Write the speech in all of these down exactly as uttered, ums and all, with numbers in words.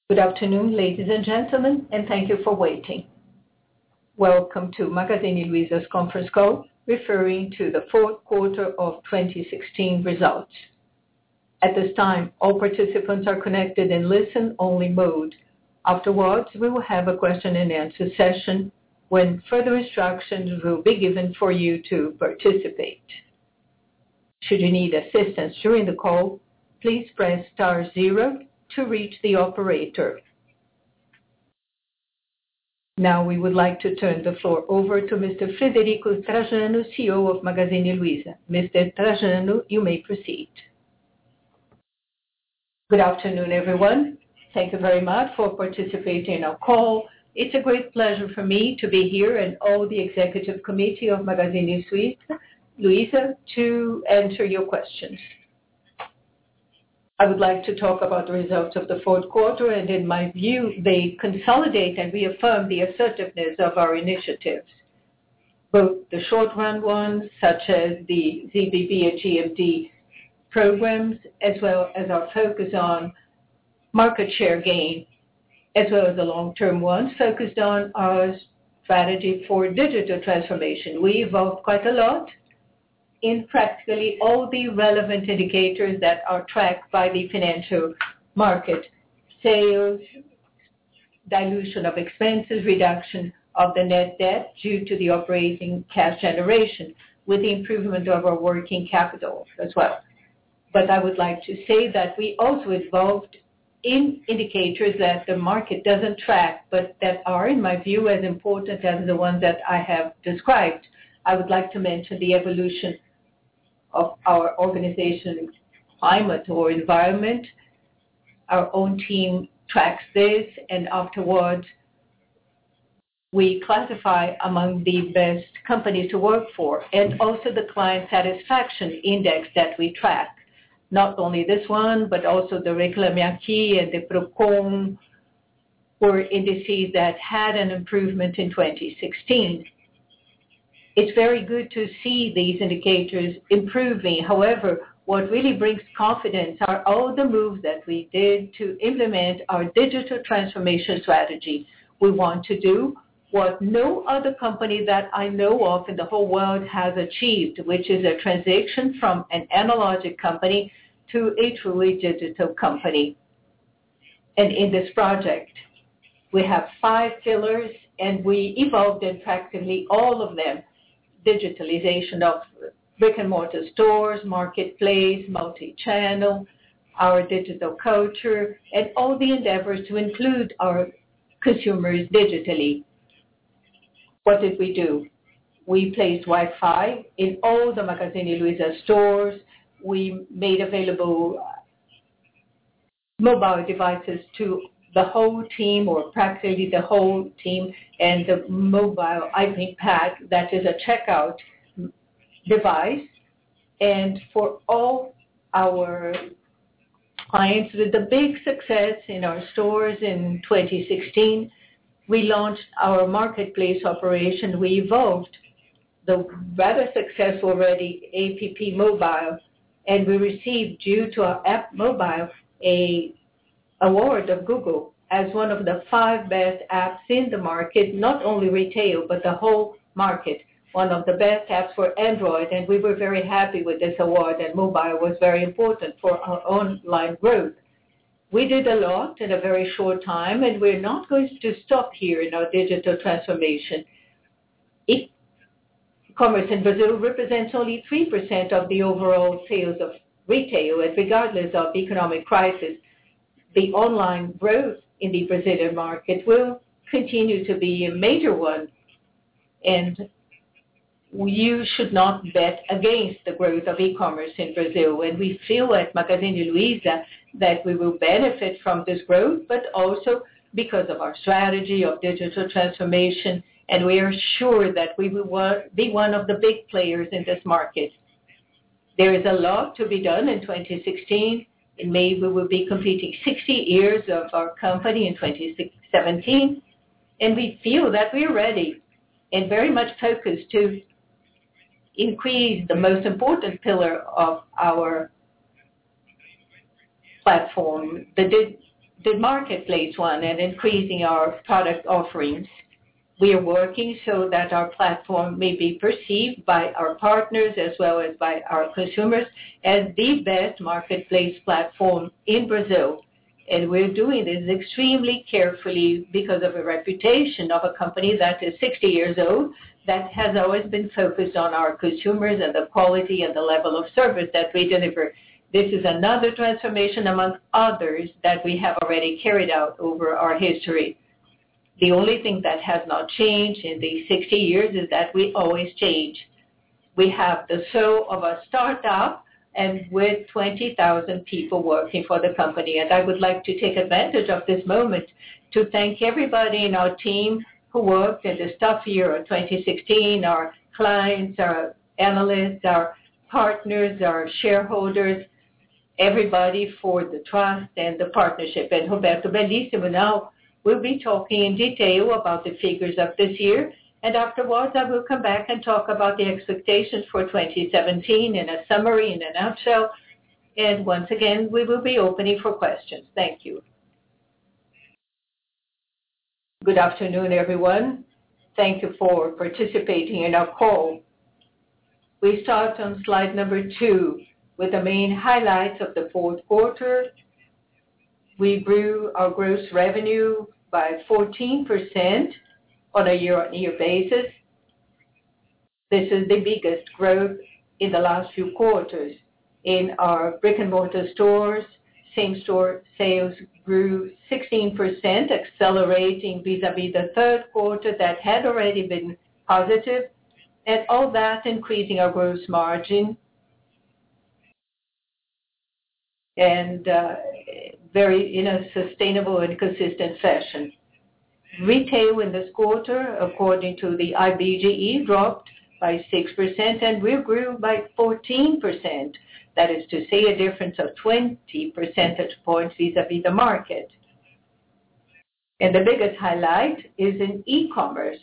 Good afternoon, ladies and gentlemen, and thank you for waiting. Welcome to Magazine Luiza's conference call referring to the fourth quarter of twenty sixteen results. At this time, all participants are connected in listen-only mode. Afterwards, we will have a question and answer session when further instructions will be given for you to participate. Should you need assistance during the call, please press star zero to reach the operator. Now we would like to turn the floor over to Mister Frederico Trajano, C E O of Magazine Luiza. Mister Trajano, you may proceed. Good afternoon, everyone. Thank you very much for participating in our call. It's a great pleasure for me to be here and all the executive committee of Magazine Luiza to answer your questions. I would like to talk about the results of the fourth quarter, and in my view, they consolidate and reaffirm the assertiveness of our initiatives, both the short-run ones, such as the Z B B and G M D programs, as well as our focus on market share gain, as well as the long-term ones focused on our strategy for digital transformation. We evolved quite a lot in practically all the relevant indicators that are tracked by the financial market: sales, dilution of expenses, reduction of the net debt due to the operating cash generation, with the improvement of our working capital as well. But I would like to say that we also evolved in indicators that the market doesn't track, but that are, in my view, as important as the ones that I have described. I would like to mention the evolution of our organization climate or environment. Our own team tracks this, and afterwards we classify among the best companies to work for, and also the client satisfaction index that we track. Not only this one, but also the Reclame Aqui and the Procon were indices that had an improvement in twenty sixteen. It's very good to see these indicators improving. However, what really brings confidence are all the moves that we did to implement our digital transformation strategy. We want to do what no other company that I know of in the whole world has achieved, which is a transition from an analogic company to a truly digital company. And in this project, we have five pillars, and we evolved in practically all of them: digitalization of brick-and-mortar stores, marketplace, multi-channel, our digital culture, and all the endeavors to include our consumers digitally. What did we do? We placed Wi-Fi in all the Magazine Luiza stores. We made available mobile devices to the whole team, or practically the whole team, and the mobile iPad, that is a checkout device. And for all our clients, with the big success in our stores in twenty sixteen, we launched our marketplace operation. We evolved the rather successful already App Mobile, and we received, due to our app mobile, a award of Google as one of the five best apps in the market, not only retail, but the whole market, one of the best apps for Android, and we were very happy with this award, and mobile was very important for our online growth. We did a lot in a very short time, and we're not going to stop here in our digital transformation. E-commerce in Brazil represents only three percent of the overall sales of retail, and regardless of economic crisis, the online growth in the Brazilian market will continue to be a major one, and you should not bet against the growth of e-commerce in Brazil. And we feel at Magazine Luiza that we will benefit from this growth, but also because of our strategy of digital transformation, and we are sure that we will be one of the big players in this market. There is a lot to be done in twenty sixteen. In May, we will be completing sixty years of our company in twenty seventeen, and we feel that we're ready and very much focused to increase the most important pillar of our platform, the di- the marketplace one and increasing our product offerings. We are working so that our platform may be perceived by our partners as well as by our consumers as the best marketplace platform in Brazil. And we're doing this extremely carefully because of a reputation of a company that is sixty years old, that has always been focused on our consumers and the quality and the level of service that we deliver. This is another transformation among others that we have already carried out over our history. The only thing that has not changed in these sixty years is that we always change. We have the soul of a startup and with twenty thousand people working for the company. And I would like to take advantage of this moment to thank everybody in our team who worked in this tough year of twenty sixteen, our clients, our analysts, our partners, our shareholders, everybody for the trust and the partnership. And Roberto Bellissimo now will be talking in detail about the figures of this year. And afterwards, I will come back and talk about the expectations for twenty seventeen in a summary, in a nutshell. And once again, we will be opening for questions. Thank you. Good afternoon, everyone. Thank you for participating in our call. We start on slide number two with the main highlights of the fourth quarter. We grew our gross revenue by fourteen percent on a year-on-year basis. This is the biggest growth in the last few quarters. In our brick-and-mortar stores, same-store sales grew sixteen percent, accelerating vis-a-vis the third quarter that had already been positive, and all that increasing our gross margin and uh, very in a sustainable and consistent fashion. Retail in this quarter, according to the I B G E, dropped by six percent, and we grew by fourteen percent. That is to say, a difference of twenty percentage points vis-a-vis the market. And the biggest highlight is in e-commerce,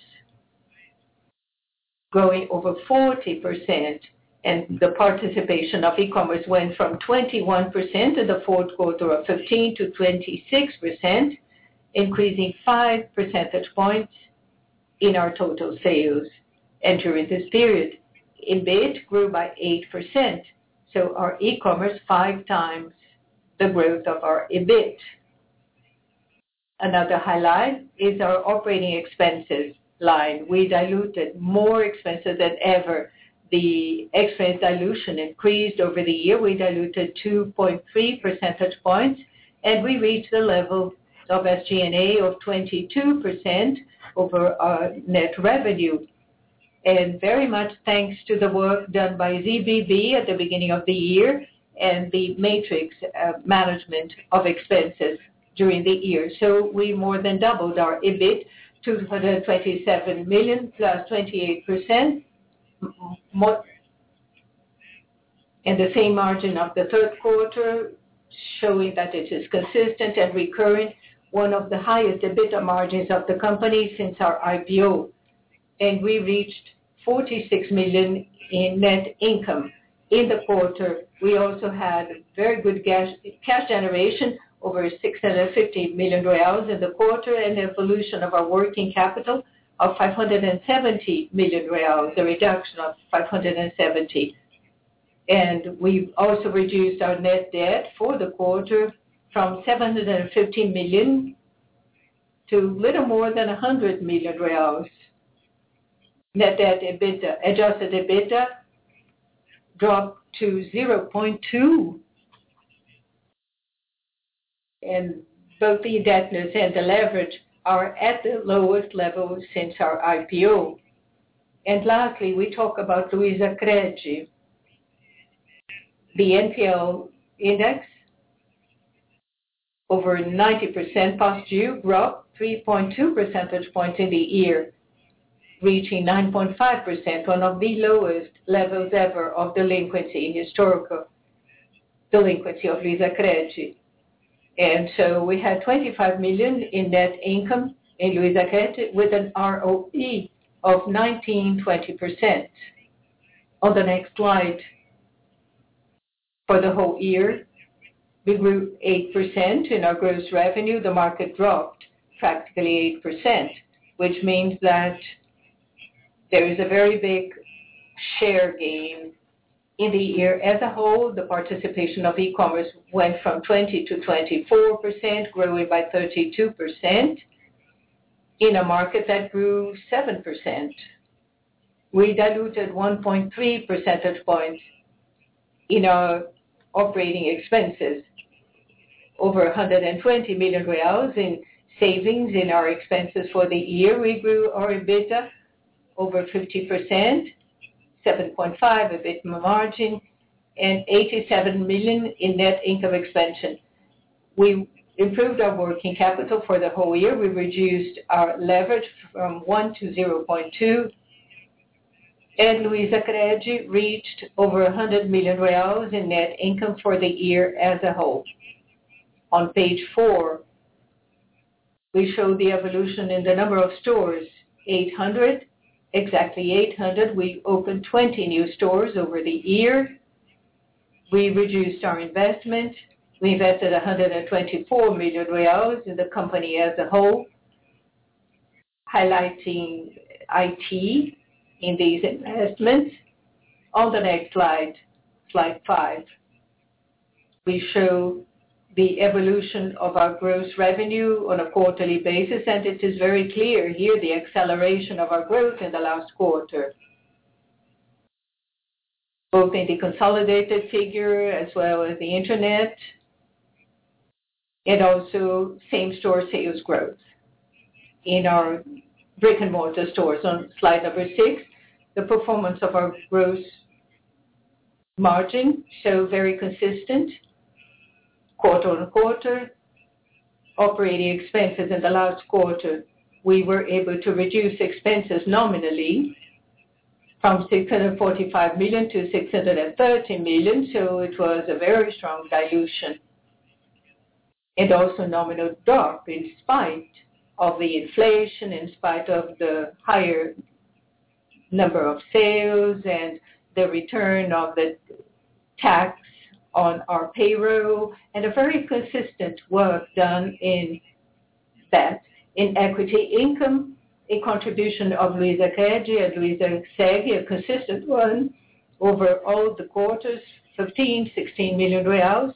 growing over forty percent. And the participation of e-commerce went from twenty-one percent in the fourth quarter of fifteen to twenty-six percent, increasing five percentage points in our total sales. And during this period, E B I T grew by eight percent. So our e-commerce five times the growth of our E B I T. Another highlight is our operating expenses line. We diluted more expenses than ever. The expense dilution increased over the year. We diluted two point three percentage points, and we reached the level of S G and A of twenty-two percent over our net revenue. And very much thanks to the work done by Z B B at the beginning of the year and the matrix uh, management of expenses during the year. So we more than doubled our E B I T, two hundred twenty-seven million plus twenty-eight percent. More, and the same margin of the third quarter, showing that it is consistent and recurring, one of the highest EBITDA margins of the company since our I P O. And we reached forty-six million in net income. In the quarter, we also had very good cash, cash generation, over six hundred fifty million reais in the quarter, and the evolution of our working capital of five hundred seventy million reais, a reduction of five hundred seventy. And we've also reduced our net debt for the quarter from seven hundred fifty million to little more than one hundred million reais. Net debt EBITDA, adjusted EBITDA, dropped to zero point two. And both the indebtedness and the leverage are at the lowest level since our I P O. And lastly, we talk about Luizacred. The N P L index, over ninety percent past due, dropped three point two percentage points in the year, reaching nine point five percent, one of the lowest levels ever of delinquency in historical delinquency of Luizacred. And so we had twenty-five million in net income in Luizacred with an R O E of nineteen to twenty percent. On the next slide, for the whole year, We grew eight percent in our gross revenue. The market dropped practically eight percent, which means that there is a very big share gain. In the year as a whole, the participation of e-commerce went from twenty to twenty-four percent, growing by thirty-two percent in a market that grew seven percent. We diluted one point three percentage points in our operating expenses, over one hundred twenty million reais in savings in our expenses for the year. We grew our EBITDA over fifty percent, seven point five EBITDA margin, and eighty-seven million in net income expansion. We improved our working capital for the whole year. We reduced our leverage from one to zero point two, and Luizacred reached over one hundred million reais in net income for the year as a whole. On page four, we show the evolution in the number of stores, eight hundred, exactly eight hundred. We opened twenty new stores over the year. We reduced our investment. We invested one hundred twenty-four million reais in the company as a whole, highlighting I T in these investments. On the next slide, slide five, we show the evolution of our gross revenue on a quarterly basis, and it is very clear here the acceleration of our growth in the last quarter, both in the consolidated figure as well as the internet, and also same-store sales growth in our brick-and-mortar stores. On slide number six, the performance of our gross margin, so very consistent quarter on quarter. Operating expenses in the last quarter, we were able to reduce expenses nominally from six hundred forty-five million to six hundred thirty million, so it was a very strong dilution. And also nominal drop in spite of the inflation, in spite of the higher number of sales and the return of the tax on our payroll, and a very consistent work done in that. In equity income, a contribution of Luizacred and Luizaseg, a consistent one over all the quarters, fifteen, sixteen million reais.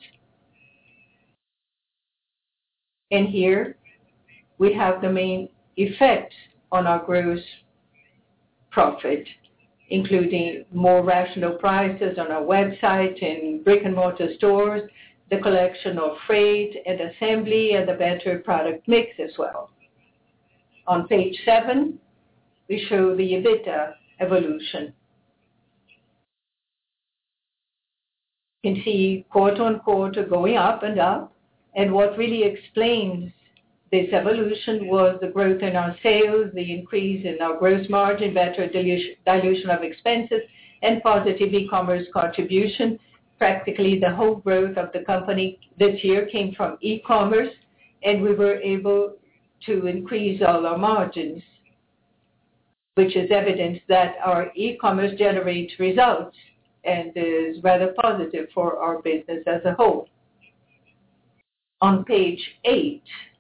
And here we have the main effect on our gross profit, including more rational prices on our website and brick-and-mortar stores, the collection of freight and assembly, and the better product mix as well. On page seven, we show the EBITDA evolution. You can see quarter on quarter going up and up, and what really explains this evolution was the growth in our sales, the increase in our gross margin, better dilution of expenses, and positive e-commerce contribution. Practically the whole growth of the company this year came from e-commerce, and we were able to increase all our margins, which is evidence that our e-commerce generates results and is rather positive for our business as a whole. On page eight,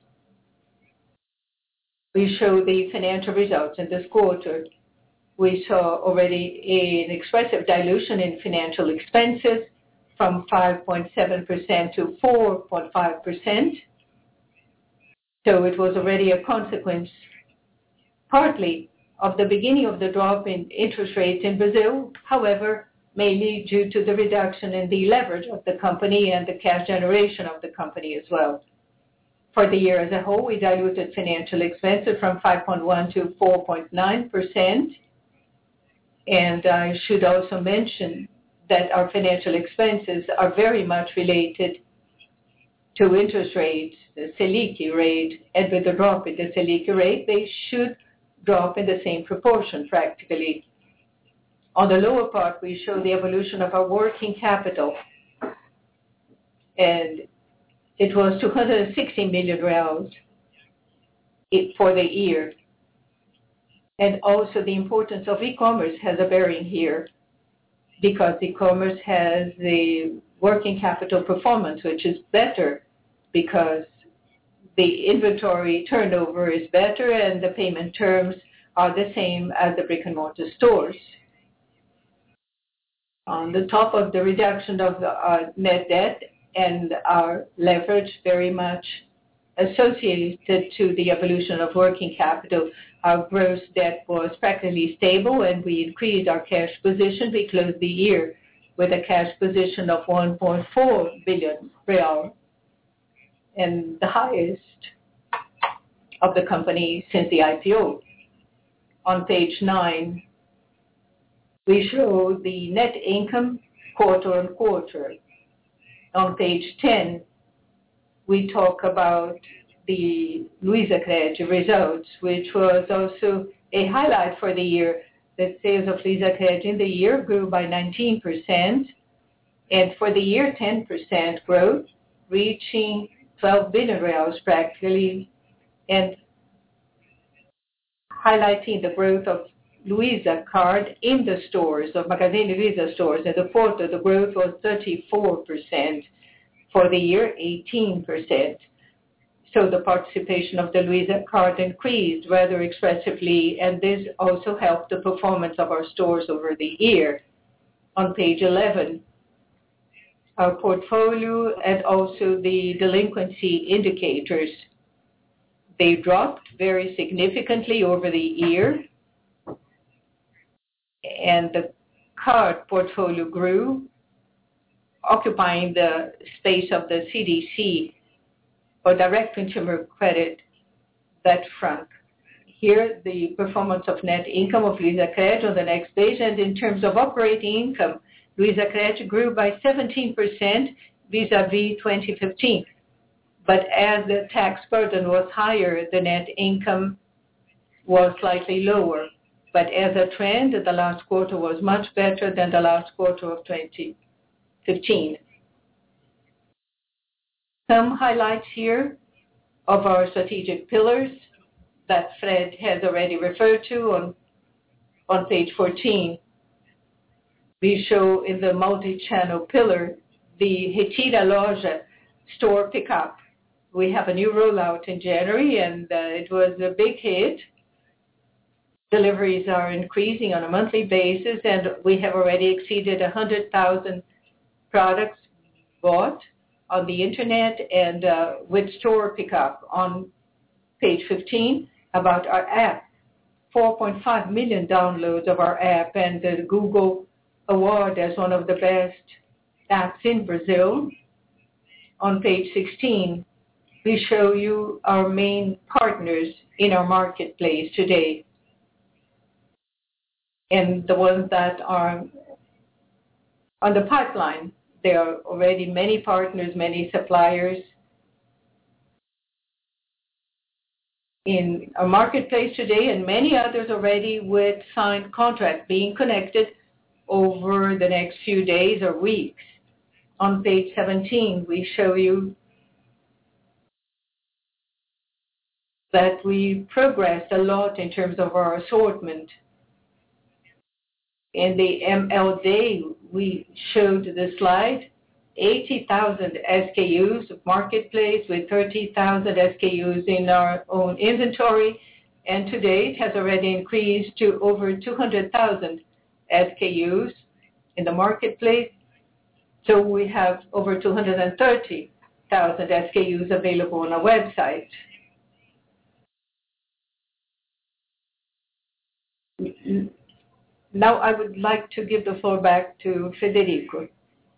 we show the financial results in this quarter. We saw already an expressive dilution in financial expenses from five point seven percent to four point five percent. So it was already a consequence, partly, of the beginning of the drop in interest rates in Brazil, however, mainly due to the reduction in the leverage of the company and the cash generation of the company as well. For the year as a whole, we diluted financial expenses from five point one to four point nine percent. And I should also mention that our financial expenses are very much related to interest rates, the Selic rate, and with the drop in the Selic rate, they should drop in the same proportion practically. On the lower part, we show the evolution of our working capital. And it was two hundred sixty million reais for the year. And also the importance of e-commerce has a bearing here, because e-commerce has the working capital performance, which is better because the inventory turnover is better and the payment terms are the same as the brick-and-mortar stores. On the top of the reduction of the uh, net debt and our leverage very much associated to the evolution of working capital, our gross debt was practically stable and we increased our cash position. We closed the year with a cash position of one point four billion real, and the highest of the company since the I P O. On page nine, we show the net income quarter on quarter. On page ten, we talk about the Luizacred results, which was also a highlight for the year. The sales of Luizacred in the year grew by nineteen percent, and for the year, ten percent growth, reaching twelve billion reais practically, and highlighting the growth of Luiza Card in the stores, of Magazine Luiza stores. In the quarter, the growth was thirty-four percent. For the year, eighteen percent. So the participation of the Luiza Card increased rather expressively, and this also helped the performance of our stores over the year. On page eleven, our portfolio and also the delinquency indicators, they dropped very significantly over the year, and the card portfolio grew, occupying the space of the C D C or direct consumer credit, that front. Here, the performance of net income of Luizacred on the next page, and in terms of operating income, Luizacred grew by seventeen percent vis-a-vis twenty fifteen. But as the tax burden was higher, the net income was slightly lower. But as a trend, the last quarter was much better than the last quarter of twenty fifteen. Some highlights here of our strategic pillars that Fred has already referred to on, on page fourteen. We show in the multi-channel pillar the Retira Loja store pickup. We have a new rollout in January, and uh, it was a big hit. Deliveries are increasing on a monthly basis, and we have already exceeded one hundred thousand products bought on the internet and uh, with store pickup. On page fifteen, about our app, four point five million downloads of our app, and the Google Award as one of the best apps in Brazil. On page sixteen, we show you our main partners in our marketplace today, and the ones that are on the pipeline. There are already many partners, many suppliers in our marketplace today, and many others already with signed contracts being connected over the next few days or weeks. On page seventeen, we show you that we progressed a lot in terms of our assortment. In the M L Day, we showed the slide, eighty thousand S K Us of marketplace with thirty thousand S K Us in our own inventory, and today it has already increased to over two hundred thousand S K Us in the marketplace. So we have over two hundred thirty thousand S K Us available on our website. Now I would like to give the floor back to Federico.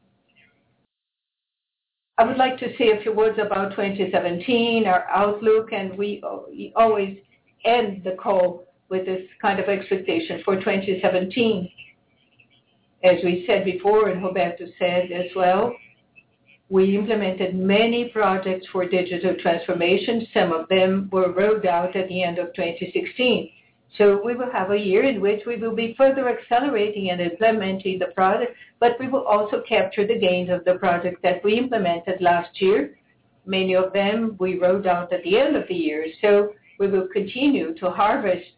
I would like to say a few words about twenty seventeen, our outlook, and we always end the call with this kind of expectation for twenty seventeen. As we said before, and Roberto said as well, we implemented many projects for digital transformation. Some of them were rolled out at the end of twenty sixteen. So we will have a year in which we will be further accelerating and implementing the project, but we will also capture the gains of the project that we implemented last year. Many of them we rolled out at the end of the year. So we will continue to harvest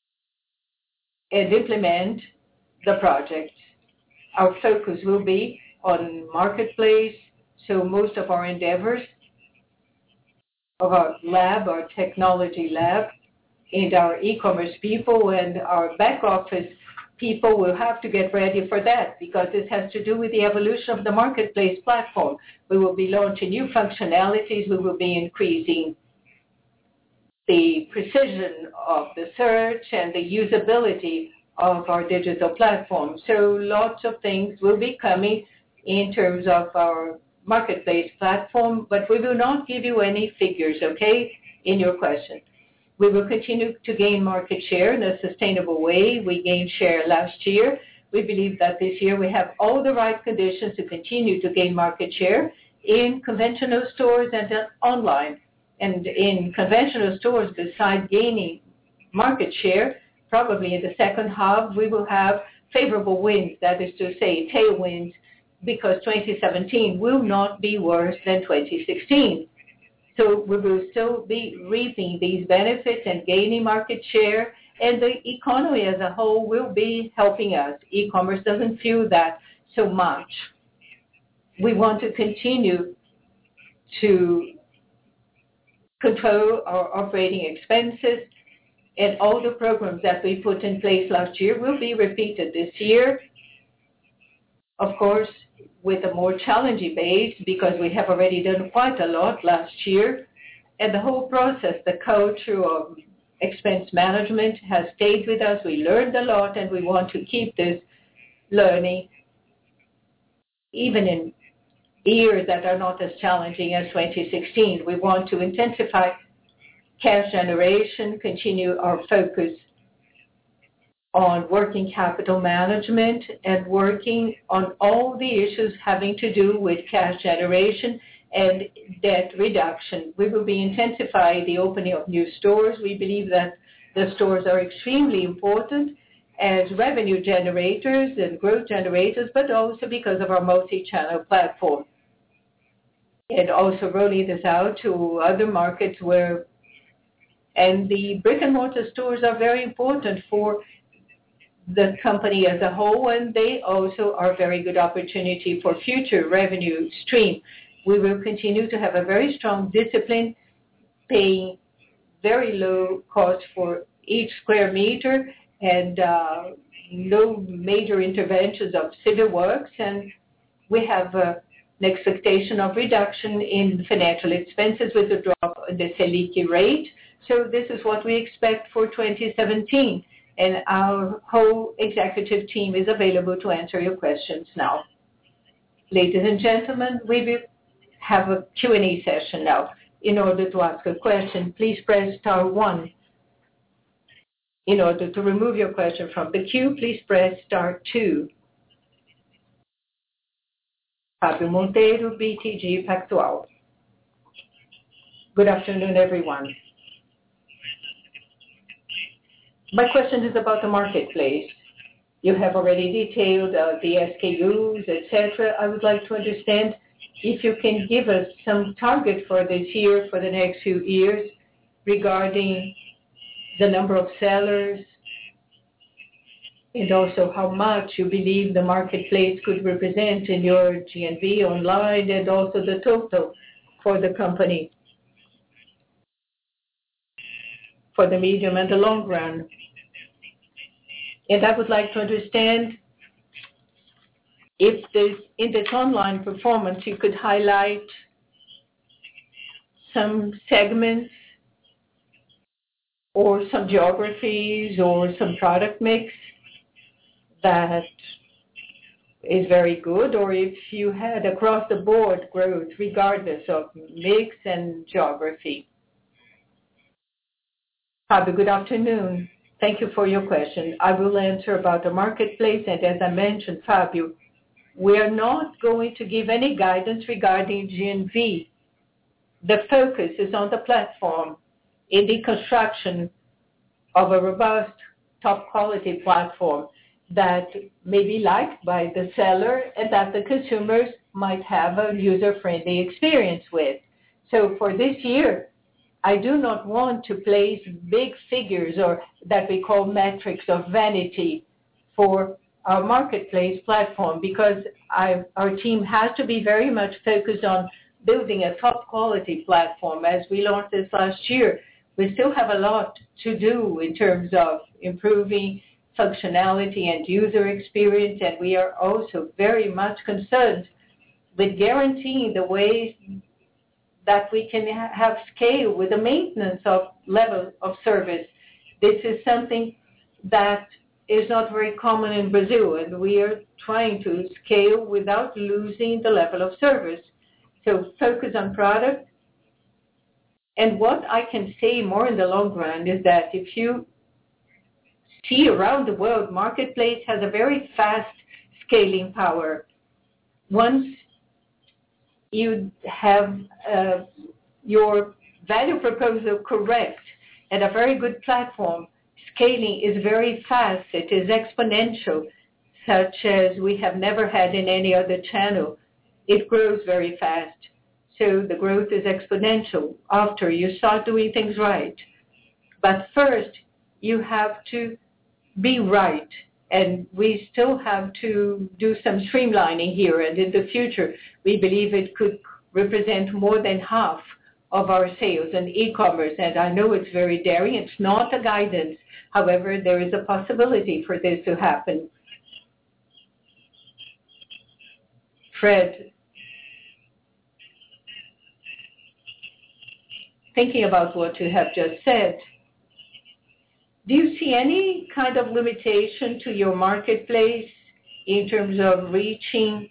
and implement the project. Our focus will be on marketplace. So most of our endeavors of our lab, our technology lab, and our e-commerce people and our back office people will have to get ready for that, because this has to do with the evolution of the marketplace platform. We will be launching new functionalities. We will be increasing the precision of the search and the usability of our digital platform. So lots of things will be coming in terms of our marketplace platform, but we will not give you any figures, okay, in your question. We will continue to gain market share in a sustainable way. We gained share last year. We believe that this year we have all the right conditions to continue to gain market share in conventional stores and online. And in conventional stores, besides gaining market share, probably in the second half, we will have favorable winds, that is to say, tailwinds, because twenty seventeen will not be worse than twenty sixteen. So we will still be reaping these benefits and gaining market share, and the economy as a whole will be helping us. E-commerce doesn't feel that so much. We want to continue to control our operating expenses, and all the programs that we put in place last year will be repeated this year. Of course, with a more challenging base, because we have already done quite a lot last year. And the whole process, the culture of expense management has stayed with us. We learned a lot, and we want to keep this learning even in years that are not as challenging as twenty sixteen. We want to intensify cash generation, continue our focus on working capital management, and working on all the issues having to do with cash generation and debt reduction. We will be intensifying the opening of new stores. We believe that the stores are extremely important as revenue generators and growth generators, but also because of our multi-channel platform. And also rolling this out to other markets where, and the brick and mortar stores are very important for the company as a whole, and they also are a very good opportunity for future revenue stream. We will continue to have a very strong discipline, paying very low cost for each square meter, and uh, no major interventions of civil works, and we have uh, an expectation of reduction in financial expenses with the drop in the Selic rate. So this is what we expect for twenty seventeen. And our whole executive team is available to answer your questions now. Ladies and gentlemen, we will have a Q and A session now. In order to ask a question, please press star one. In order to remove your question from the queue, please press star two. Fábio Monteiro, B T G Pactual. Good afternoon, everyone. My question is about the marketplace. You have already detailed uh, the S K Us, et cetera. I would like to understand if you can give us some target for this year, for the next few years, regarding the number of sellers, and also how much you believe the marketplace could represent in your G M V online, and also the total for the company for the medium and the long run. And I would like to understand if this, in this online performance, you could highlight some segments or some geographies or some product mix that is very good, or if you had across the board growth regardless of mix and geography. Fábio, good afternoon. Thank you for your question. I will answer about the marketplace, and as I mentioned, Fábio, we are not going to give any guidance regarding G M V. The focus is on the platform, in the construction of a robust, top-quality platform that may be liked by the seller and that the consumers might have a user-friendly experience with. So for this year, I do not want to place big figures or that we call metrics of vanity for our marketplace platform, because I, our team has to be very much focused on building a top quality platform. As we launched this last year, we still have a lot to do in terms of improving functionality and user experience, and we are also very much concerned with guaranteeing the ways that we can ha- have scale with the maintenance of level of service. This is something that is not very common in Brazil, and we are trying to scale without losing the level of service. So focus on product. And what I can say more in the long run is that if you see around the world, marketplace has a very fast scaling power. Once you have uh, your value proposal correct and a very good platform, scaling is very fast. It is exponential, such as we have never had in any other channel. It grows very fast. So the growth is exponential after you start doing things right. But first, you have to be right. And we still have to do some streamlining here. And in the future, we believe it could represent more than half of our sales in e-commerce. And I know it's very daring. It's not a guidance. However, there is a possibility for this to happen. Fred, thinking about what you have just said, do you see any kind of limitation to your marketplace in terms of reaching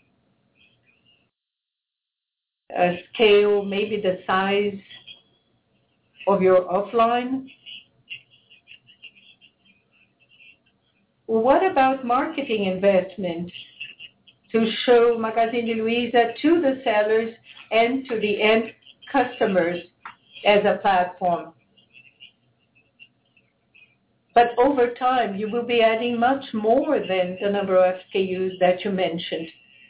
a scale, maybe the size of your offline? What about marketing investment to show Magazine Luiza to the sellers and to the end customers as a platform? But over time, you will be adding much more than the number of S K Us that you mentioned.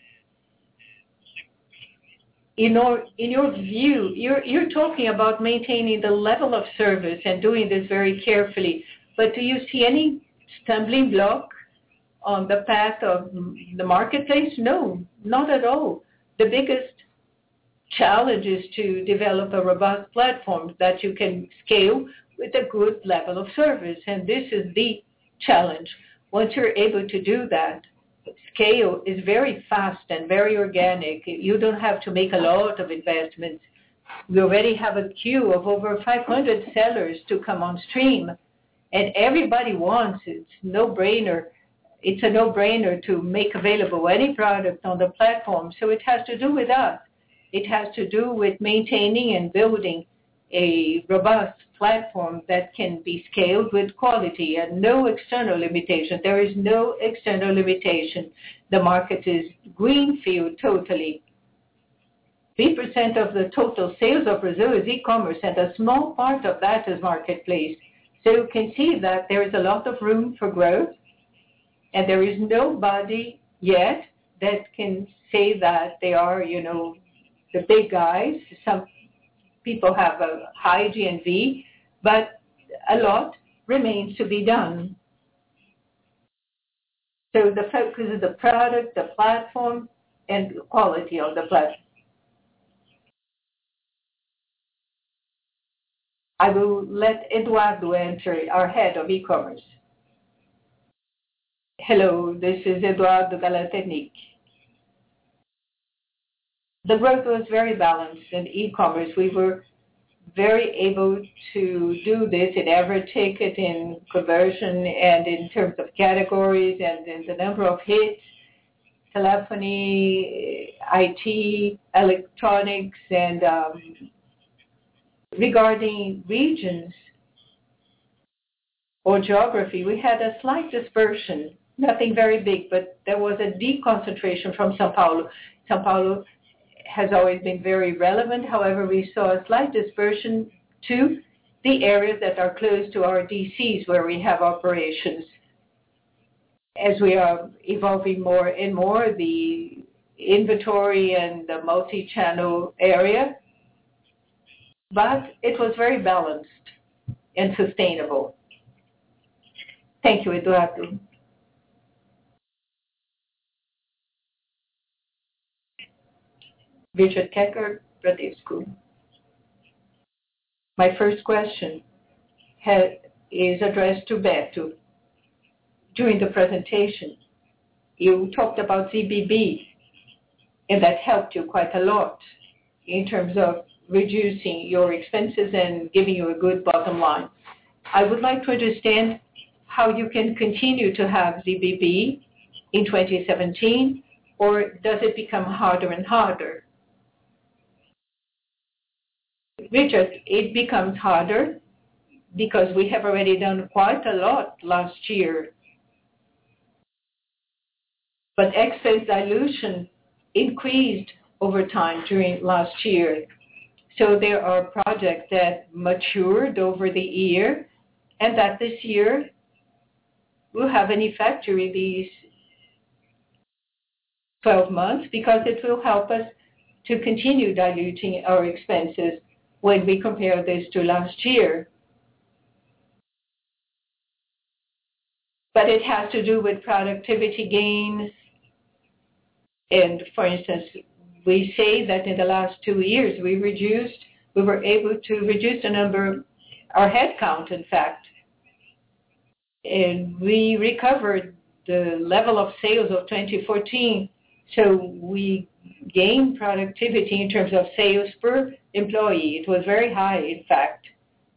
In, or, in your view, you're, you're talking about maintaining the level of service and doing this very carefully, but do you see any stumbling block on the path of the marketplace? No, not at all. The biggest challenge is to develop a robust platform that you can scale with a good level of service, and this is the challenge. Once you're able to do that, scale is very fast and very organic. You don't have to make a lot of investments. We already have a queue of over five hundred sellers to come on stream, and everybody wants it. It's no-brainer. It's a no-brainer to make available any product on the platform, so it has to do with us. It has to do with maintaining and building a robust platform that can be scaled with quality and no external limitation. There is no external limitation. The market is greenfield totally. three percent of the total sales of Brazil is e-commerce, and a small part of that is marketplace. So you can see that there is a lot of room for growth, and there is nobody yet that can say that they are, you know, the big guys. Some people have a high G M V, but a lot remains to be done. So the focus is the product, the platform, and the quality of the platform. I will let Eduardo answer, our head of e-commerce. Hello, this is Eduardo Galanternick. The growth was very balanced in e-commerce. We were very able to do this in average ticket, in conversion, and in terms of categories, and in the number of hits, telephony, I T, electronics, and um, regarding regions or geography, we had a slight dispersion, nothing very big, but there was a deconcentration from São Paulo. São Paulo has always been very relevant. However, we saw a slight dispersion to the areas that are close to our D Cs where we have operations. As we are evolving more and more, the inventory and the multi-channel area, but it was very balanced and sustainable. Thank you, Eduardo. Richard Kecker, Bradesco. My first question has, is addressed to Beto. During the presentation, you talked about Z B B, and that helped you quite a lot in terms of reducing your expenses and giving you a good bottom line. I would like to understand how you can continue to have Z B B in twenty seventeen, or does it become harder and harder? Richard, it becomes harder because we have already done quite a lot last year. But expense dilution increased over time during last year. So there are projects that matured over the year, and that this year will have an effect during these twelve months because it will help us to continue diluting our expenses when we compare this to last year. But it has to do with productivity gains. And for instance, we say that in the last two years we reduced, we were able to reduce the number, our headcount in fact, and we recovered the level of sales of twenty fourteen. So we gained productivity in terms of sales per employee. It was very high, in fact.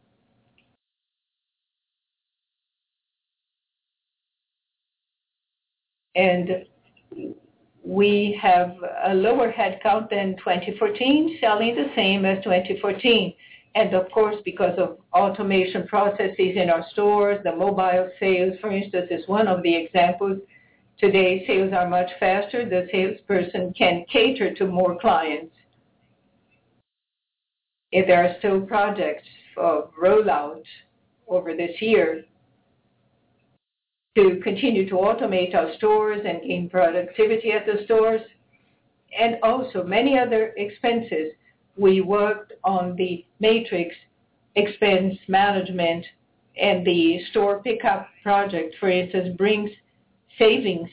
And we have a lower headcount than twenty fourteen, selling the same as twenty fourteen. And of course, because of automation processes in our stores, the mobile sales, for instance, is one of the examples. Today, sales are much faster. The salesperson can cater to more clients. If there are still projects of rollout over this year to continue to automate our stores and gain productivity at the stores, and also many other expenses. We worked on the matrix expense management, and the store pickup project, for instance, brings savings.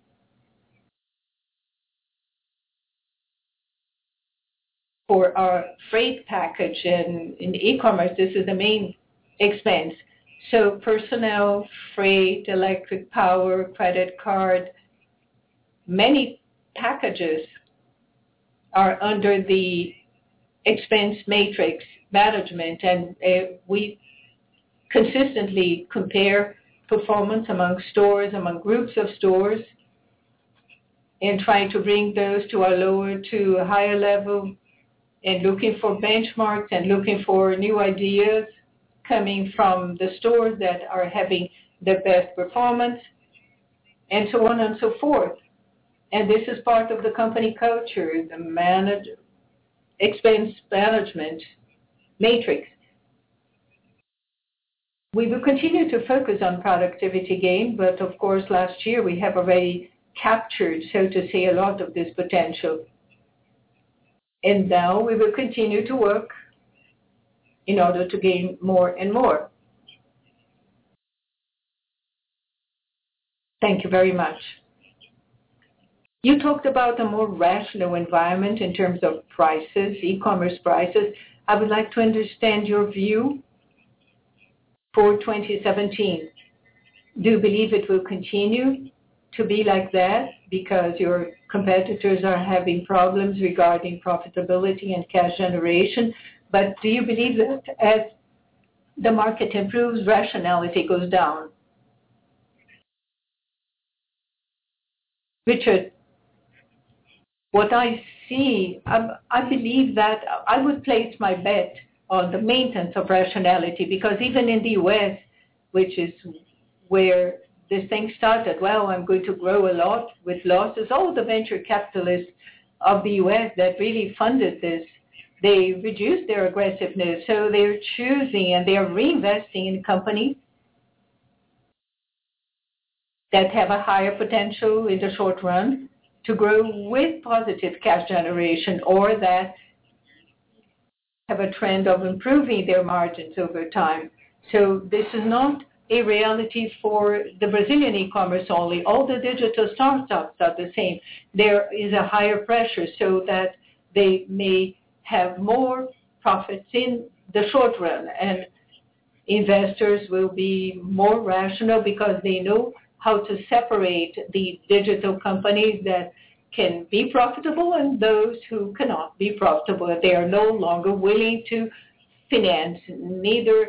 For our freight package and in e-commerce, this is the main expense. So personnel, freight, electric power, credit card, many packages are under the expense matrix management, and uh, we consistently compare performance among stores, among groups of stores, and trying to bring those to a lower to a higher level, and looking for benchmarks and looking for new ideas coming from the stores that are having the best performance, and so on and so forth. And this is part of the company culture, the manage, expense management matrix. We will continue to focus on productivity gain, but of course last year we have already captured, so to say, a lot of this potential. And now we will continue to work in order to gain more and more. Thank you very much. You talked about a more rational environment in terms of prices, e-commerce prices. I would like to understand your view for twenty seventeen. Do you believe it will continue to be like that because your competitors are having problems regarding profitability and cash generation? But do you believe that as the market improves, rationality goes down? Richard, what I see, I, I believe that I would place my bet on the maintenance of rationality, because even in the U S, which is where this thing started, well, I'm going to grow a lot with losses. All the venture capitalists of the U S that really funded this, they reduced their aggressiveness. So they're choosing and they're reinvesting in companies that have a higher potential in the short run to grow with positive cash generation, or that have a trend of improving their margins over time. So this is not a reality for the Brazilian e-commerce only. All the digital startups are the same. There is a higher pressure so that they may have more profits in the short run, and investors will be more rational because they know how to separate the digital companies that can be profitable and those who cannot be profitable. They are no longer willing to finance neither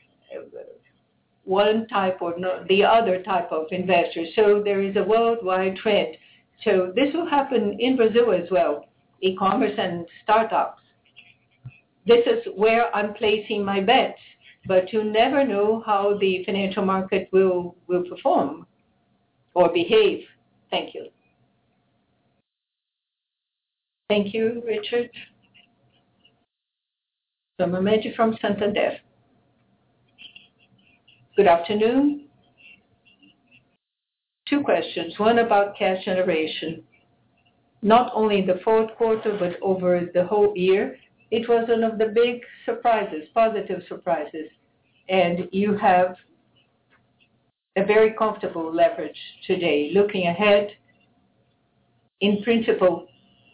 one type or no, the other type of investors. So there is a worldwide trend. So this will happen in Brazil as well, e-commerce and startups. This is where I'm placing my bets, but you never know how the financial market will, will perform or behave. Thank you. Thank you, Richard. Somamedi from Santander. Good afternoon. Two questions. One about cash generation. Not only in the fourth quarter, but over the whole year, it was one of the big surprises, positive surprises. And you have a very comfortable leverage today. Looking ahead, in principle,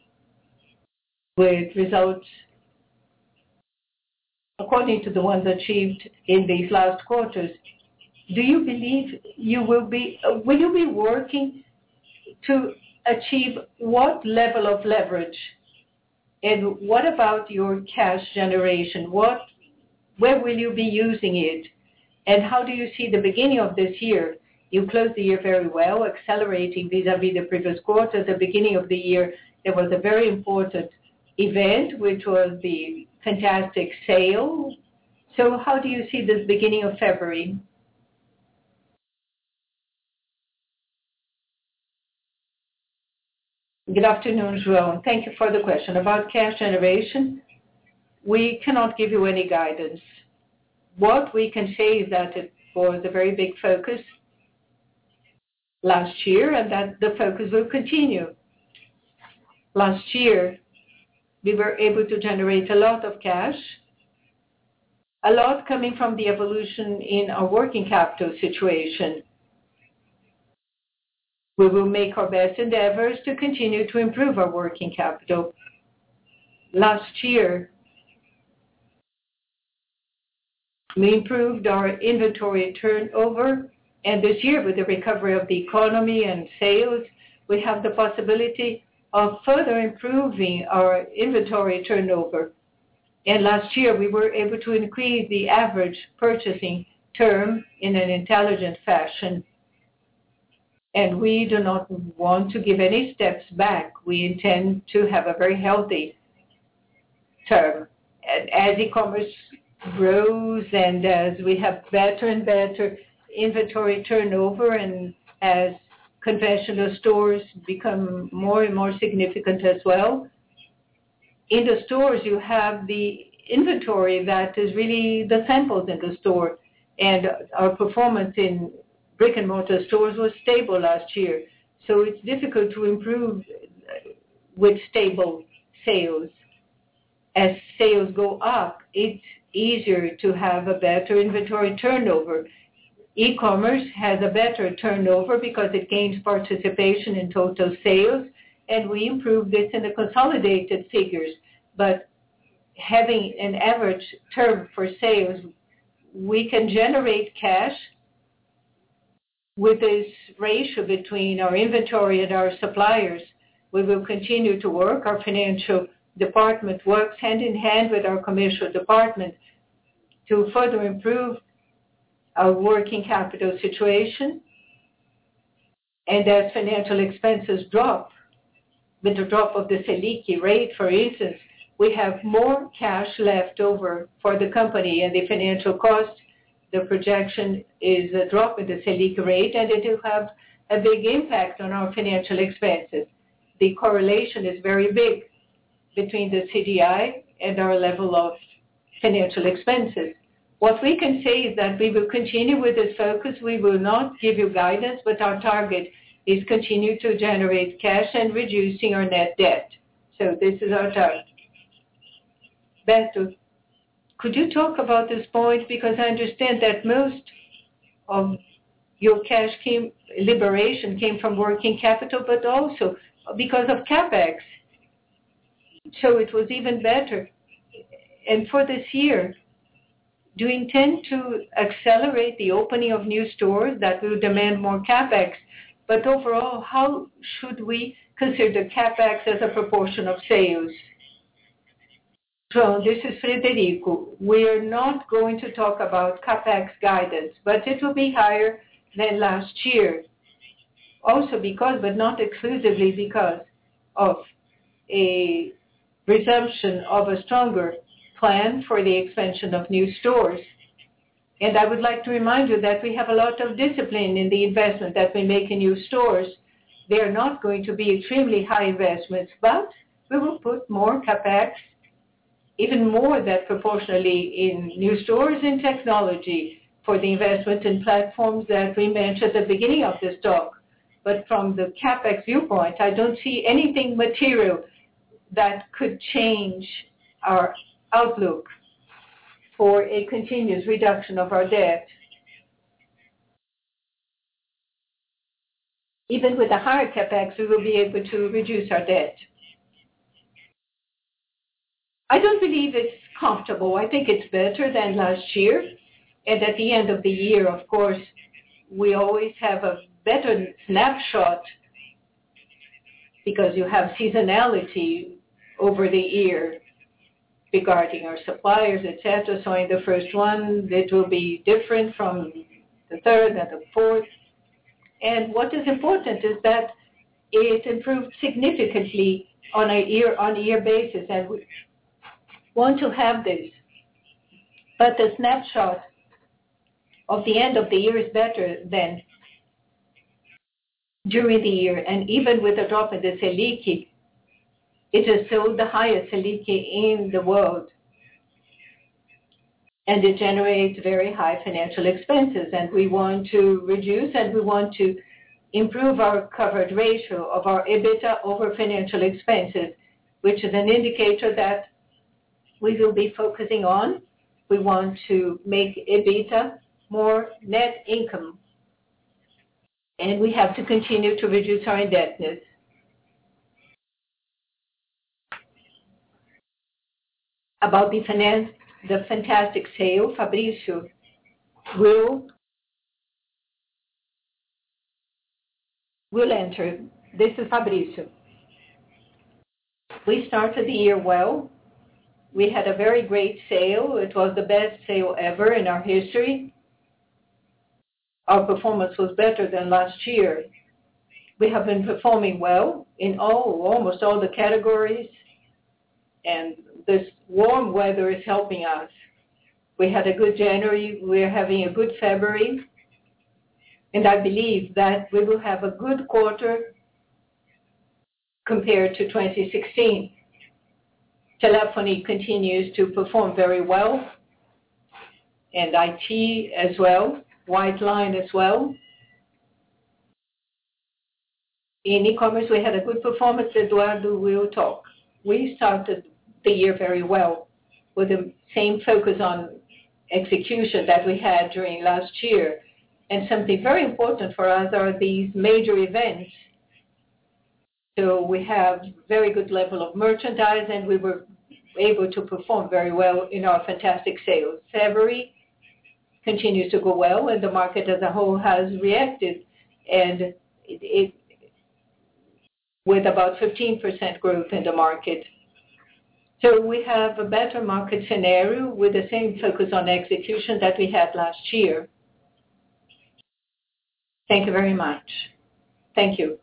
with results according to the ones achieved in these last quarters, do you believe you will be, uh, will you be working to achieve what level of leverage? And what about your cash generation? What, where will you be using it? And how do you see the beginning of this year? You closed the year very well, accelerating vis-a-vis the previous quarter. At the beginning of the year, there was a very important event, which was the fantastic sale. So how do you see this beginning of February? Good afternoon, João. Thank you for the question. About cash generation, we cannot give you any guidance. What we can say is that it was a very big focus last year and that the focus will continue. Last year, we were able to generate a lot of cash, a lot coming from the evolution in our working capital situation. We will make our best endeavors to continue to improve our working capital. Last year, we improved our inventory turnover, and this year, with the recovery of the economy and sales, we have the possibility of further improving our inventory turnover. And last year, we were able to increase the average purchasing term in an intelligent fashion. And we do not want to give any steps back. We intend to have a very healthy term. And as e-commerce grows and as we have better and better inventory turnover and as conventional stores become more and more significant as well, in the stores you have the inventory that is really the samples in the store. And our performance in brick and mortar stores was stable last year. So it's difficult to improve with stable sales. As sales go up, it's easier to have a better inventory turnover. E-commerce has a better turnover because it gains participation in total sales, and we improve this in the consolidated figures. But having an average term for sales, we can generate cash with this ratio between our inventory and our suppliers. We will continue to work. Our financial department works hand in hand with our commercial department to further improve our working capital situation. And as financial expenses drop, with the drop of the Selic rate, for instance, we have more cash left over for the company, and the financial cost, the projection is a drop in the Selic rate, and it will have a big impact on our financial expenses. The correlation is very big between the C D I and our level of financial expenses. What we can say is that we will continue with this focus. We will not give you guidance, but our target is continue to generate cash and reducing our net debt. So this is our target. Beto, could you talk about this point? Because I understand that most of your cash came, liberation came from working capital, but also because of CapEx. So it was even better. And for this year, do you intend to accelerate the opening of new stores that will demand more CapEx? But overall, how should we consider CapEx as a proportion of sales? So this is Frederico. We are not going to talk about CapEx guidance, but it will be higher than last year. Also because, but not exclusively because, of a resumption of a stronger plan for the expansion of new stores. And I would like to remind you that we have a lot of discipline in the investment that we make in new stores. They are not going to be extremely high investments, but we will put more CapEx, even more than proportionally in new stores and technology for the investment in platforms that we mentioned at the beginning of this talk. But from the CapEx viewpoint, I don't see anything material that could change our outlook for a continuous reduction of our debt. Even with a higher CapEx, we will be able to reduce our debt. I don't believe it's comfortable. I think it's better than last year. And at the end of the year, of course, we always have a better snapshot because you have seasonality over the year regarding our suppliers, et cetera. So in the first one, it will be different from the third and the fourth. And what is important is that it improved significantly on a year-on-year basis, and we want to have this. But the snapshot of the end of the year is better than during the year. And even with a drop in the Selic, it is still the highest Selic in the world. And it generates very high financial expenses. And we want to reduce and we want to improve our covered ratio of our EBITDA over financial expenses, which is an indicator that we will be focusing on. We want to make EBITDA more net income. And we have to continue to reduce our indebtedness. About the finance, the fantastic sale, Fabrício will, will enter. This is Fabrício. We started the year well. We had a very great sale. It was the best sale ever in our history. Our performance was better than last year. We have been performing well in all, almost all the categories, and this warm weather is helping us. We had a good January, we're having a good February, and I believe that we will have a good quarter compared to twenty sixteen. Telephony continues to perform very well, and I T as well, white line as well. In e-commerce, we had a good performance. Eduardo will talk. We started the year very well with the same focus on execution that we had during last year. And something very important for us are these major events. So we have very good level of merchandise, and we were able to perform very well in our fantastic sales. February continues to go well, and the market as a whole has reacted, and it, it with about fifteen percent growth in the market. So we have a better market scenario with the same focus on execution that we had last year. Thank you very much. Thank you.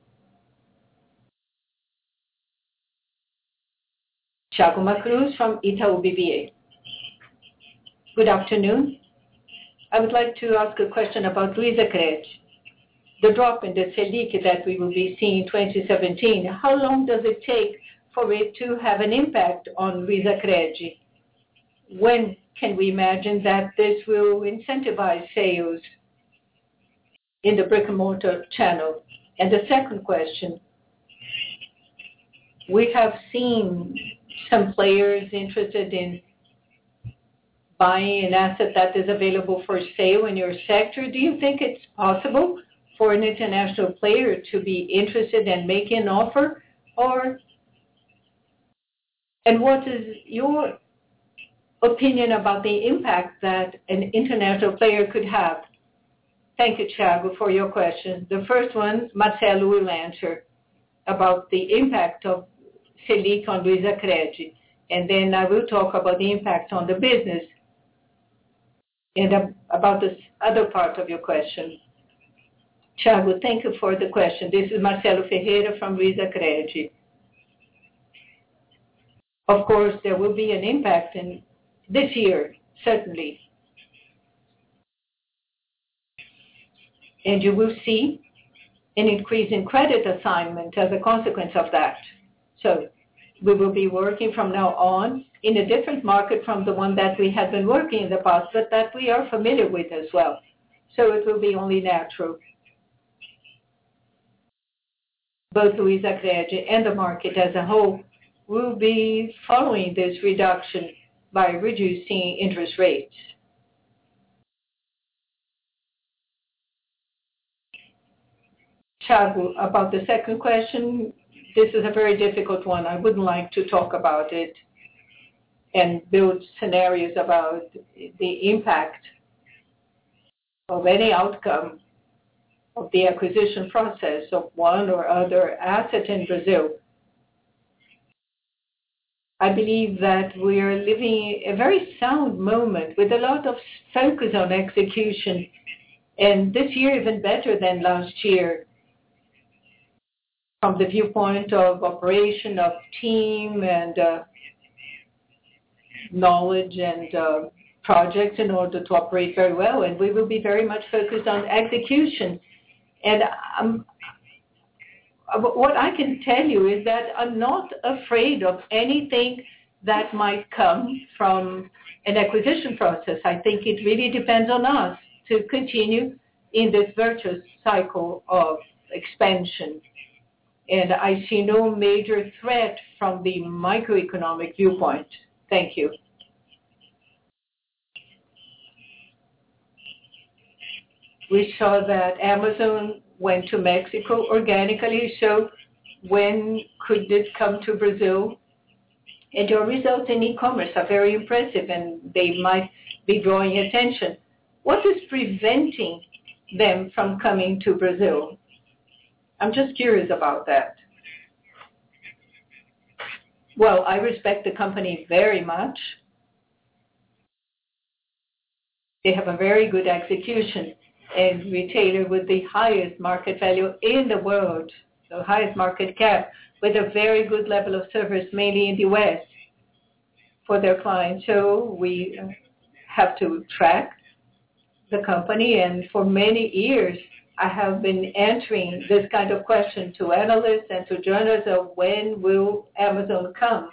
Thiago Macruz from Itaú B B A. Good afternoon. I would like to ask a question about Luizacred. The drop in the Selic that we will be seeing in twenty seventeen, how long does it take for it to have an impact on Luizacred? When can we imagine that this will incentivize sales in the brick-and-mortar channel? And the second question, we have seen some players interested in buying an asset that is available for sale in your sector. Do you think it's possible for an international player to be interested in making an offer? Or And what is your opinion about the impact that an international player could have? Thank you, Thiago, for your question. The first one, Marcelo will answer about the impact of Selic on Luizacred. And then I will talk about the impact on the business and about this other part of your question. Thiago, thank you for the question. This is Marcelo Ferreira from Luizacred. Of course, there will be an impact in this year, certainly. And you will see an increase in credit assignment as a consequence of that. So we will be working from now on in a different market from the one that we had been working in the past, but that we are familiar with as well. So it will be only natural. Both Luizacred and the market as a whole will be following this reduction by reducing interest rates. Thiago, about the second question, this is a very difficult one. I wouldn't like to talk about it and build scenarios about the impact of any outcome of the acquisition process of one or other asset in Brazil. I believe that we are living a very sound moment with a lot of focus on execution, and this year even better than last year from the viewpoint of operation, of team, and uh, knowledge and uh, projects in order to operate very well, and we will be very much focused on execution. And um, what I can tell you is that I'm not afraid of anything that might come from an acquisition process. I think it really depends on us to continue in this virtuous cycle of expansion. And I see no major threat from the microeconomic viewpoint. Thank you. We saw that Amazon went to Mexico organically, so when could it come to Brazil? And your results in e-commerce are very impressive, and they might be drawing attention. What is preventing them from coming to Brazil? I'm just curious about that. Well, I respect the company very much. They have a very good execution and retailer with the highest market value in the world, the highest market cap, with a very good level of service, mainly in the U S for their clients. So we have to track the company, and for many years, I have been answering this kind of question to analysts and to journalists of when will Amazon come.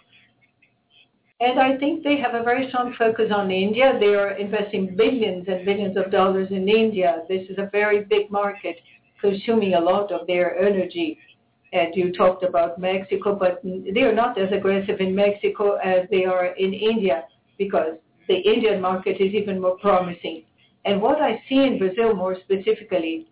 And I think they have a very strong focus on India. They are investing billions and billions of dollars in India. This is a very big market, consuming a lot of their energy. And you talked about Mexico, but they are not as aggressive in Mexico as they are in India, because the Indian market is even more promising. And what I see in Brazil more specifically,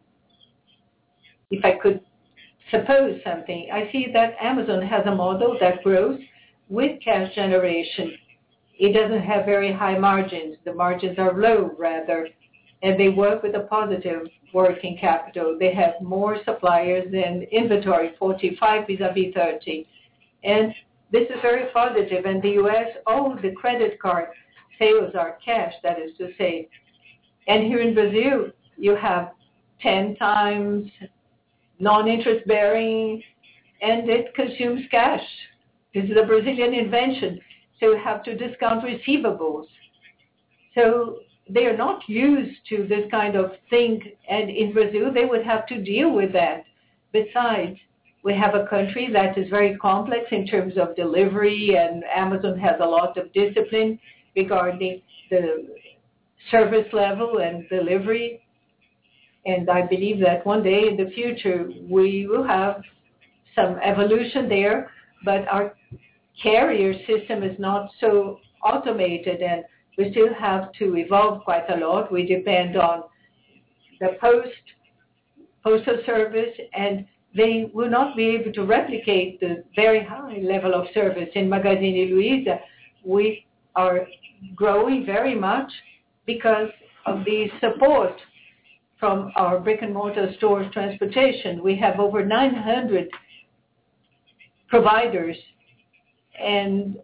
if I could suppose something, I see that Amazon has a model that grows with cash generation. It doesn't have very high margins. The margins are low, rather, and they work with a positive working capital. They have more suppliers than inventory, forty-five vis-a-vis thirty. And this is very positive. In the U S, all the credit card sales are cash, that is to say. And here in Brazil, you have ten times non-interest bearing, and it consumes cash. This is a Brazilian invention. So you have to discount receivables. So they are not used to this kind of thing. And in Brazil, they would have to deal with that. Besides, we have a country that is very complex in terms of delivery, and Amazon has a lot of discipline regarding the service level and delivery. And I believe that one day in the future, we will have some evolution there, but our carrier system is not so automated, and we still have to evolve quite a lot. We depend on the post, postal service, and they will not be able to replicate the very high level of service. In Magazine Luiza, we are growing very much because of the support from our brick-and-mortar stores transportation. We have over nine hundred providers, and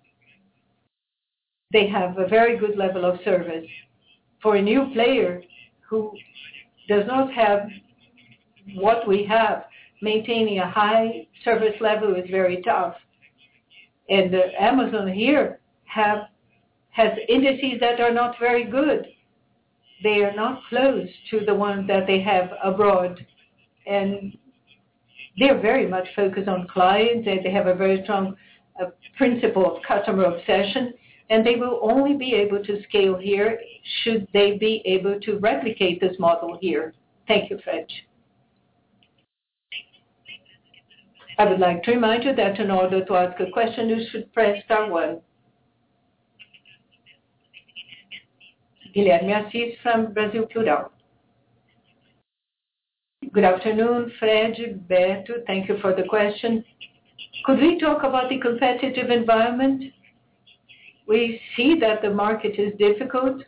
they have a very good level of service. For a new player who does not have what we have, maintaining a high service level is very tough. And uh, Amazon here have has indices that are not very good. They are not close to the ones that they have abroad. And they're very much focused on clients, and they have a very strong uh, principle of customer obsession. And they will only be able to scale here should they be able to replicate this model here. Thank you, Fred. I would like to remind you that in order to ask a question, you should press star one. Guilherme Assis from Brasil Plural. Good afternoon, Fred, Beto. Thank you for the question. Could we talk about the competitive environment? We see that the market is difficult,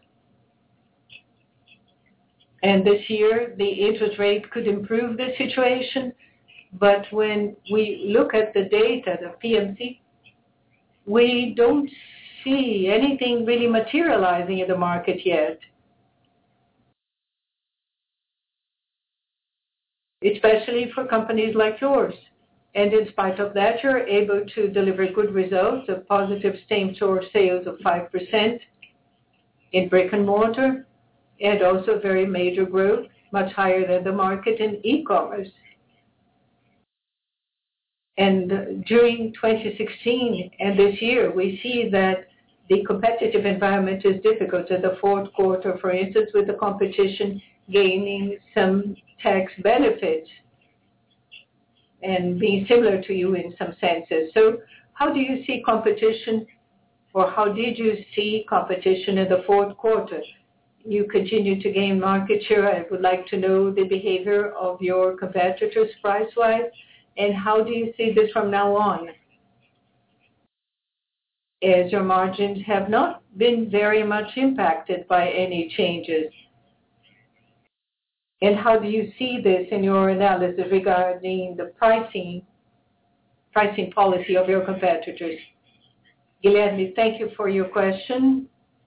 and this year the interest rate could improve the situation. But when we look at the data, the P M C, we don't see anything really materializing in the market yet, especially for companies like yours. And in spite of that, you're able to deliver good results, a positive same-store sales of five percent in brick and mortar, and also very major growth, much higher than the market in e-commerce. And during twenty sixteen and this year, we see that the competitive environment is difficult. In the fourth quarter, for instance, with the competition gaining some tax benefits and being similar to you in some senses. So how do you see competition, or how did you see competition in the fourth quarter? You continue to gain market share. I would like to know the behavior of your competitors price-wise, and how do you see this from now on, as your margins have not been very much impacted by any changes? And how do you see this in your analysis regarding the pricing pricing policy of your competitors? Guilherme, thank you for your question.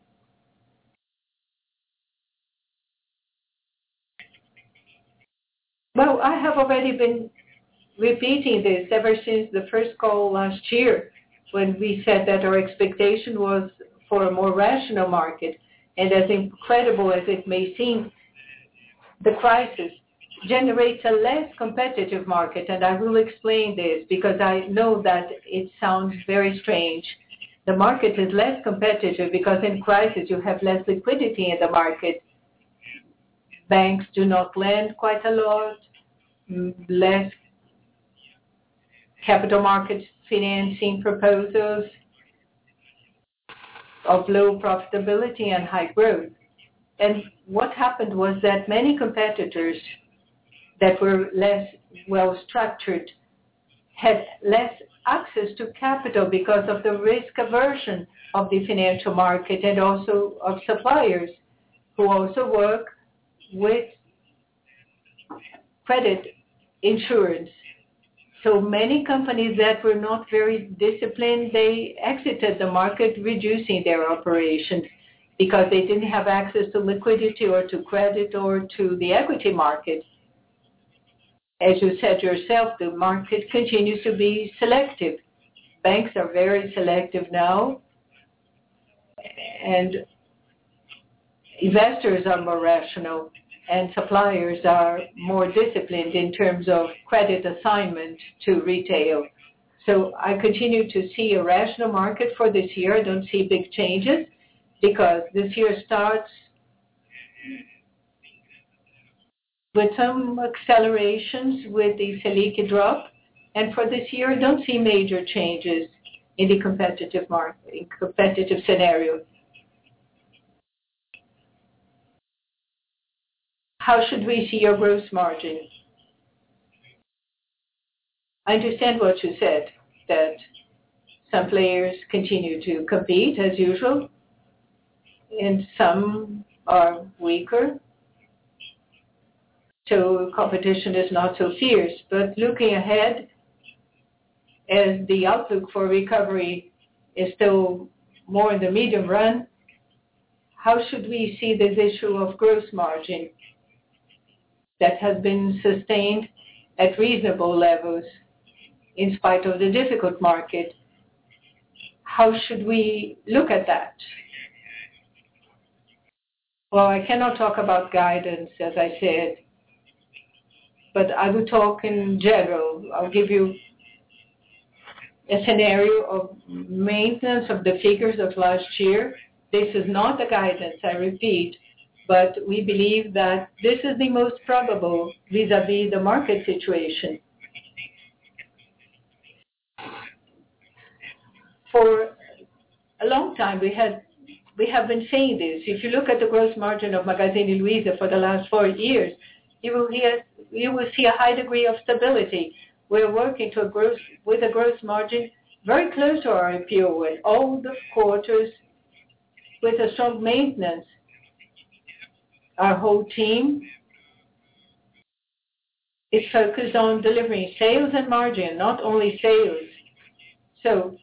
Well, I have already been repeating this ever since the first call last year, when we said that our expectation was for a more rational market. And as incredible as it may seem, the crisis generates a less competitive market, and I will explain this because I know that it sounds very strange. The market is less competitive because in crisis you have less liquidity in the market. Banks do not lend quite a lot, less capital market financing proposals of low profitability and high growth. And what happened was that many competitors that were less well-structured had less access to capital because of the risk aversion of the financial market, and also of suppliers who also work with credit insurance. So many companies that were not very disciplined, they exited the market, reducing their operations, because they didn't have access to liquidity or to credit or to the equity market. As you said yourself, the market continues to be selective. Banks are very selective now, and investors are more rational, and suppliers are more disciplined in terms of credit assignment to retail. So I continue to see a rational market for this year. I don't see big changes, because this year starts with some accelerations with the Selic drop, and for this year I don't see major changes in the competitive market, in competitive scenario. How should we see your gross margin? I understand what you said, that some players continue to compete as usual, and some are weaker, so competition is not so fierce. But looking ahead, as the outlook for recovery is still more in the medium run, how should we see this issue of gross margin that has been sustained at reasonable levels in spite of the difficult market? How should we look at that? Well, I cannot talk about guidance, as I said, but I will talk in general. I'll give you a scenario of maintenance of the figures of last year. This is not a guidance, I repeat, but we believe that this is the most probable vis-a-vis the market situation. For a long time, we had we have been saying this. If you look at the gross margin of Magazine Luiza for the last four years, you will hear you will see a high degree of stability. We're working to a gross with a gross margin very close to our I P O, and all the quarters with a strong maintenance. Our whole team is focused on delivering sales and margin, not only sales. So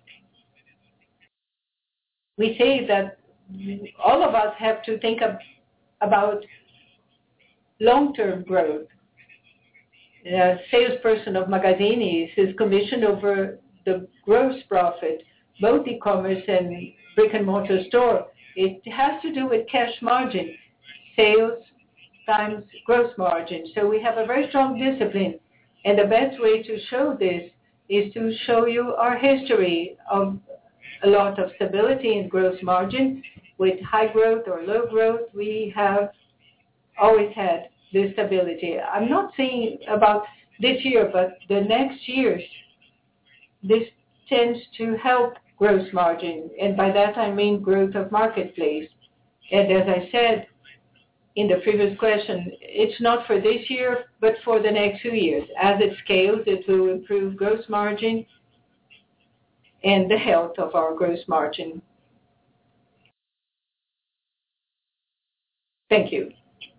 we say that all of us have to think of, about long-term growth. A salesperson of Magazine is commissioned over the gross profit, both e-commerce and brick-and-mortar store. It has to do with cash margin, sales times gross margin. So we have a very strong discipline. And the best way to show this is to show you our history of a lot of stability in gross margin. With high growth or low growth, we have always had this stability. I'm not saying about this year, but the next years, this tends to help gross margin. And by that I mean growth of marketplace. And as I said in the previous question, it's not for this year, but for the next few years. As it scales, it will improve gross margin and the health of our gross margin. Thank you.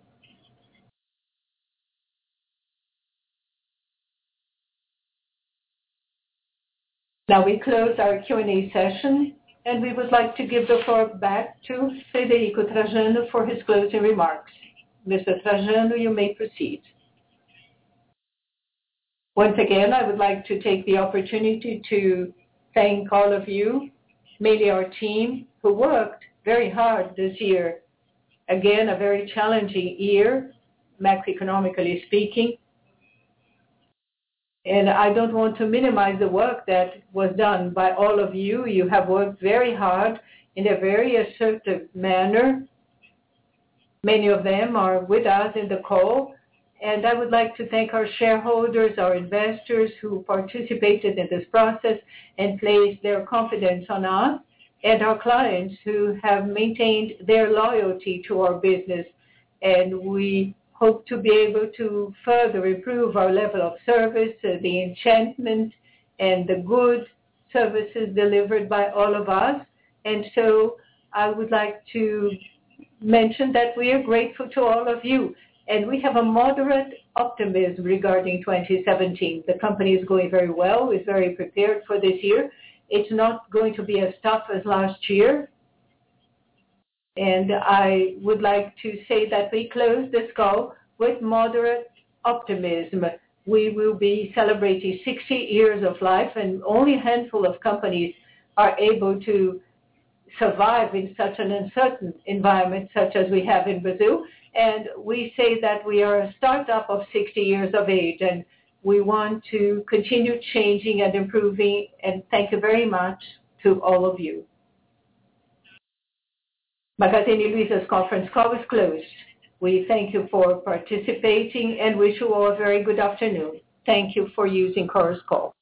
Now we close our Q and A session, and we would like to give the floor back to Frederico Trajano for his closing remarks. Mister Trajano, you may proceed. Once again, I would like to take the opportunity to thank all of you, mainly our team, who worked very hard this year. Again, a very challenging year, macroeconomically speaking. And I don't want to minimize the work that was done by all of you. You have worked very hard in a very assertive manner. Many of them are with us in the call. And I would like to thank our shareholders, our investors who participated in this process and placed their confidence on us, and our clients who have maintained their loyalty to our business. And we hope to be able to further improve our level of service, uh, the enchantment and the good services delivered by all of us. And so I would like to mention that we are grateful to all of you. And we have a moderate optimism regarding twenty seventeen. The company is going very well, is very prepared for this year. It's not going to be as tough as last year. And I would like to say that we close this call with moderate optimism. We will be celebrating sixty years of life, and only a handful of companies are able to survive in such an uncertain environment such as we have in Brazil. And we say that we are a startup of sixty years of age, and we want to continue changing and improving. And thank you very much to all of you. Magazine Luiza's conference call is closed. We thank you for participating and wish you all a very good afternoon. Thank you for using Chorus Call.